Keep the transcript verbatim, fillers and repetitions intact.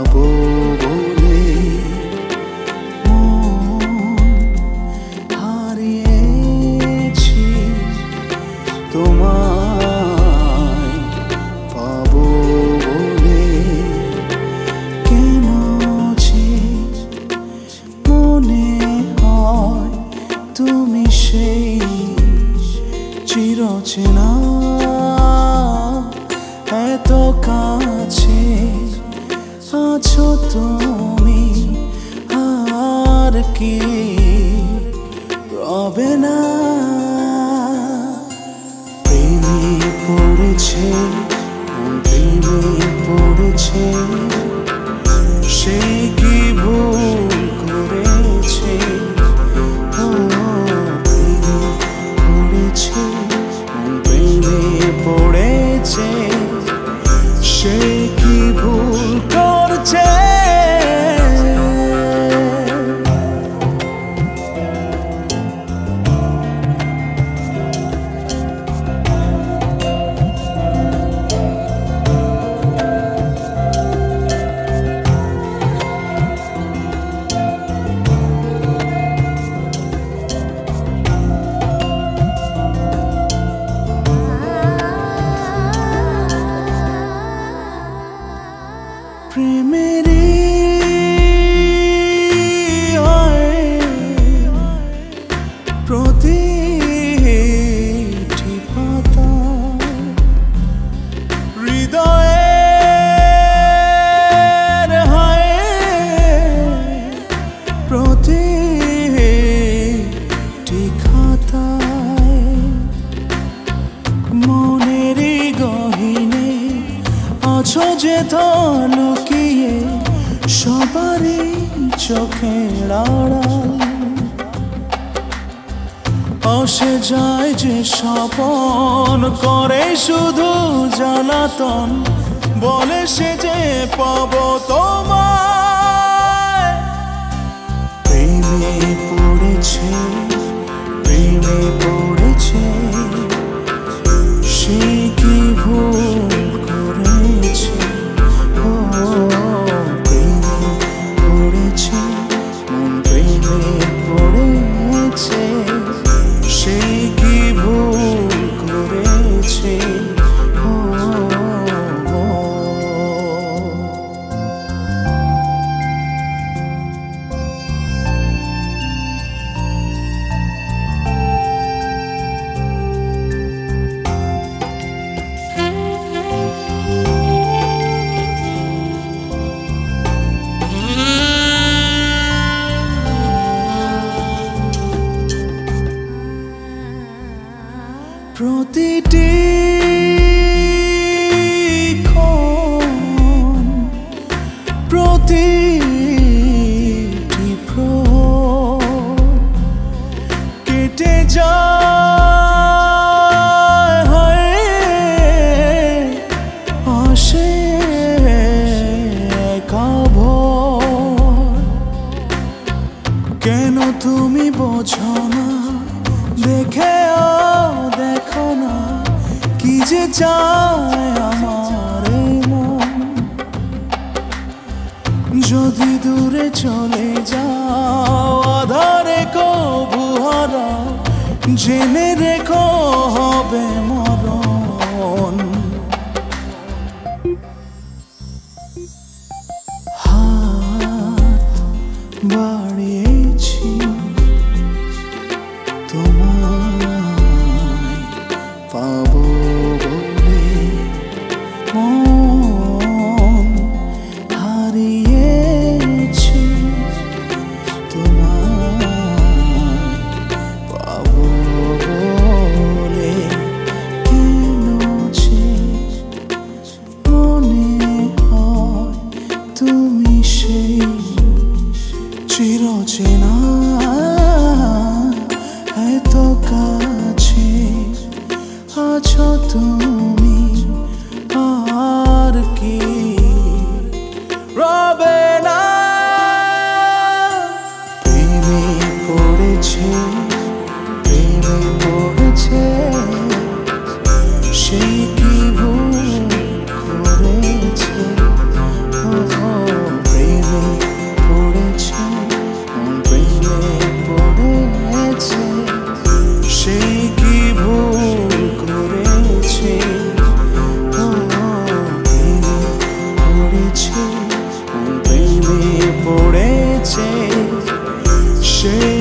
পাবো বলে মন হারিয়েছি, তোমায় পাবো বলে কেন যে মনে হয় তুমি সেই চিরচেনা, এত কাছে আছো তুমি, আর কি রবে না। প্রেমে পড়েছে মন, প্রেমে পড়েছে, সে কি ভুল করেছে। ও প্রেমে পড়েছে মন, প্রেমে পড়েছে, সে কি ভুল করছে। প্রেমেরই প্রতিটি পাতা হৃদয়ের হয়, প্রতিটি খাতায় মনেরই গহীনে আছো যে লুকিয়ে, সবারই চোখের আড়াল আসে যায় যে স্বপন করে শুধু জ্বালাতন, বলে সে যে পাবো তোমায়। প্রেমে পড়েছে প্রেমে পড়েছে, সে কি ভুল করেছে। ও প্রেমে পড়েছে মন, প্রেমে পড়েছে, সে কি ভুল করেছে। ও প্রতিটি ক্ষণ, প্রতিটি প্রহর কেটে যায়, আসে একা ভোর। কেন তুমি বোঝো না, দেখেও দেখো না, কি যে চায় আমার মন। যদি দূরে চলে যাও আধারে কবু হারাও, জেনে রেখো হবে মরণ। হাত বাড়িয়েছি তোমায় পাবো বলে, মন হারিয়েছি, তোমায় পাবো বলে কেন যে মনে হয় তুমি সেই চিরচেনা। রয়েছে সেই